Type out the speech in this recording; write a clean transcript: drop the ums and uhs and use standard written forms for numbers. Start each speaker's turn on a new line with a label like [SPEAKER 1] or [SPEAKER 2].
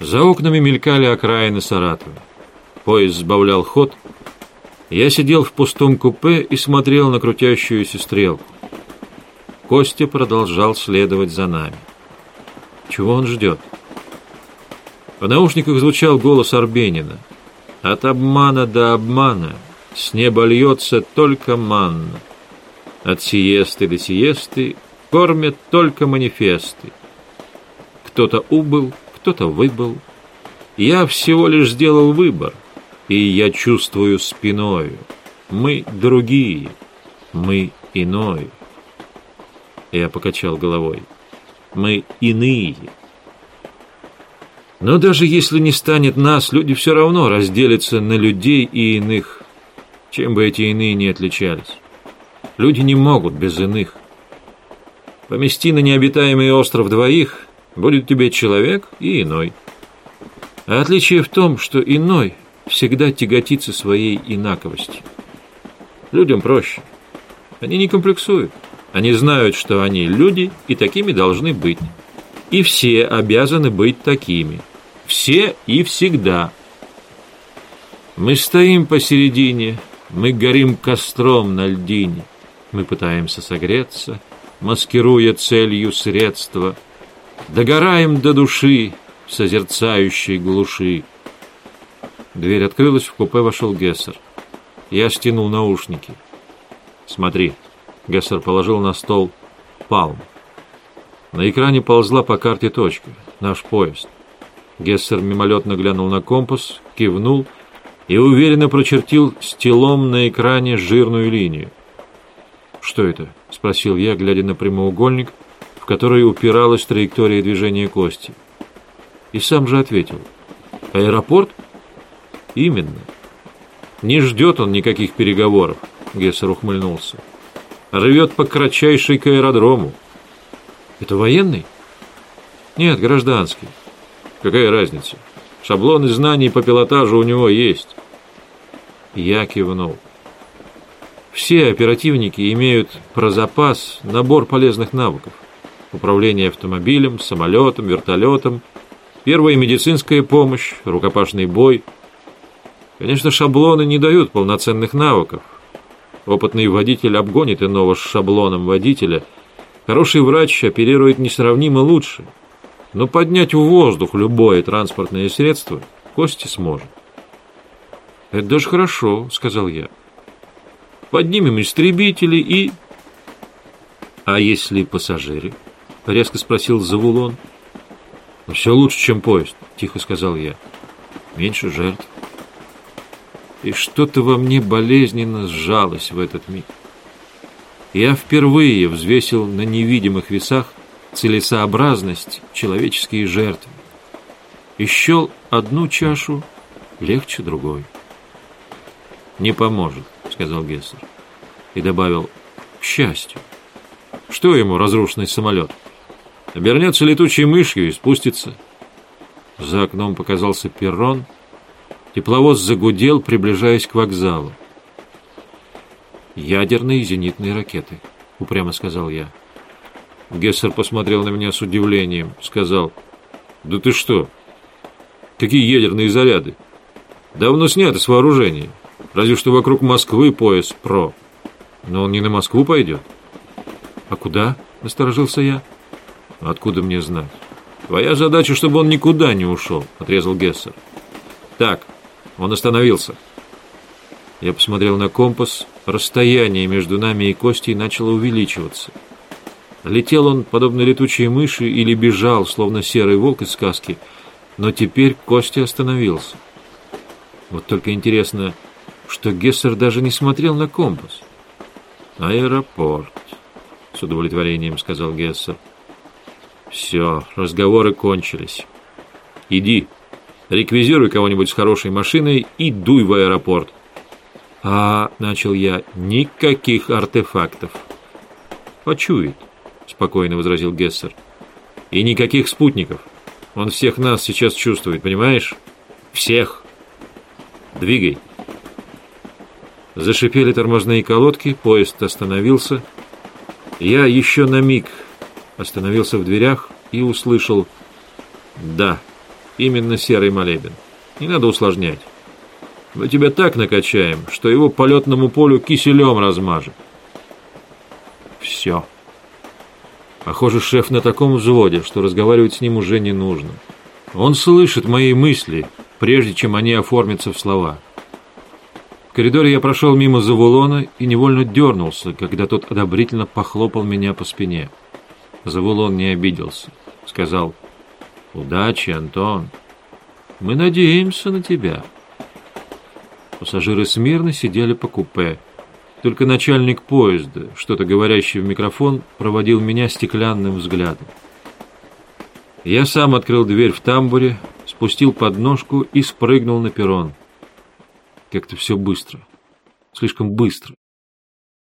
[SPEAKER 1] За окнами мелькали окраины Саратова. Поезд сбавлял ход. Я сидел в пустом купе и смотрел на крутящуюся стрелку. Костя продолжал следовать за нами. Чего он ждет? В наушниках звучал голос Арбенина. От обмана до обмана с неба льется только манна. От сиесты до сиесты кормят только манифесты. Кто-то убыл, кто-то выбыл. Я всего лишь сделал выбор, и я чувствую спиною. Мы другие, мы иное. Я покачал головой. Мы иные. Но даже если не станет нас, люди все равно разделятся на людей и иных, чем бы эти иные ни отличались. Люди не могут без иных. Помести на необитаемый остров двоих, будет тебе человек и иной. А отличие в том, что иной всегда тяготится своей инаковостью. Людям проще. Они не комплексуют. Они знают, что они люди и такими должны быть. И все обязаны быть такими. Все и всегда. Мы стоим посередине, мы горим костром на льдине. Мы пытаемся согреться, маскируя целью средства. Догораем до души в созерцающей глуши. Дверь открылась, в купе вошел Гессер. Я стянул наушники. Смотри. Гессер положил на стол палм. На экране ползла по карте точка. Наш поезд. Гессер мимолетно глянул на компас, кивнул и уверенно прочертил стилом на экране жирную линию. «Что это?» — спросил я, глядя на прямоугольник, в который упиралась траектория движения Кости. И сам же ответил. «Аэропорт?» «Именно. Не ждет он никаких переговоров», — Гессер ухмыльнулся. «Рвет по кратчайшей к аэродрому». «Это военный?» «Нет, гражданский». «Какая разница? Шаблоны знаний по пилотажу у него есть». Я кивнул. Все оперативники имеют про запас набор полезных навыков. Управление автомобилем, самолетом, вертолетом, первая медицинская помощь, рукопашный бой. Конечно, шаблоны не дают полноценных навыков. Опытный водитель обгонит иного с шаблоном водителя. Хороший врач оперирует несравнимо лучше. Но поднять в воздух любое транспортное средство Костя сможет. «Это даже хорошо», — сказал я. «Поднимем истребители и...» «А если пассажиры?» — резко спросил Завулон. «Все лучше, чем поезд», — тихо сказал я. «Меньше жертв». И что-то во мне болезненно сжалось в этот миг. Я впервые взвесил на невидимых весах целесообразность человеческие жертвы и счел одну чашу легче другой. «Не поможет», — сказал Гессер. И добавил: «к счастью». Что ему разрушенный самолет? Обернется летучей мышью и спустится. За окном показался перрон. Тепловоз загудел, приближаясь к вокзалу. «Ядерные зенитные ракеты», — упрямо сказал я. Гессер посмотрел на меня с удивлением, сказал: «Да ты что? Какие ядерные заряды? Давно сняты с вооружения. Разве что вокруг Москвы пояс ПРО. Но он не на Москву пойдет». «А куда?» — насторожился я. «Откуда мне знать? Твоя задача, чтобы он никуда не ушел», — отрезал Гессер. «Так, он остановился». Я посмотрел на компас. Расстояние между нами и Костей начало увеличиваться. Летел он, подобно летучей мыши, или бежал, словно серый волк из сказки, но теперь Костя остановился. Вот только интересно, что Гессер даже не смотрел на компас. «Аэропорт», — с удовлетворением сказал Гессер. «Все, разговоры кончились. Иди, реквизируй кого-нибудь с хорошей машиной и дуй в аэропорт». Начал я, — «никаких артефактов». «Почует», — спокойно возразил Гессер. «И никаких спутников. Он всех нас сейчас чувствует, понимаешь? Всех. Двигай». Зашипели тормозные колодки, поезд остановился. Я еще на миг остановился в дверях и услышал «да» именно серый молебен. Не надо усложнять. Мы тебя так накачаем, что его по летному полю киселем размажет. Все. Похоже, шеф на таком взводе, что разговаривать с ним уже не нужно. Он слышит мои мысли, прежде чем они оформятся в слова. В коридоре я прошел мимо Завулона и невольно дернулся, когда тот одобрительно похлопал меня по спине. Завулон не обиделся. Сказал: «Удачи, Антон. Мы надеемся на тебя». Пассажиры смирно сидели по купе. Только начальник поезда, что-то говорящий в микрофон, проводил меня стеклянным взглядом. Я сам открыл дверь в тамбуре, спустил подножку и спрыгнул на перрон. Как-то все быстро. Слишком быстро.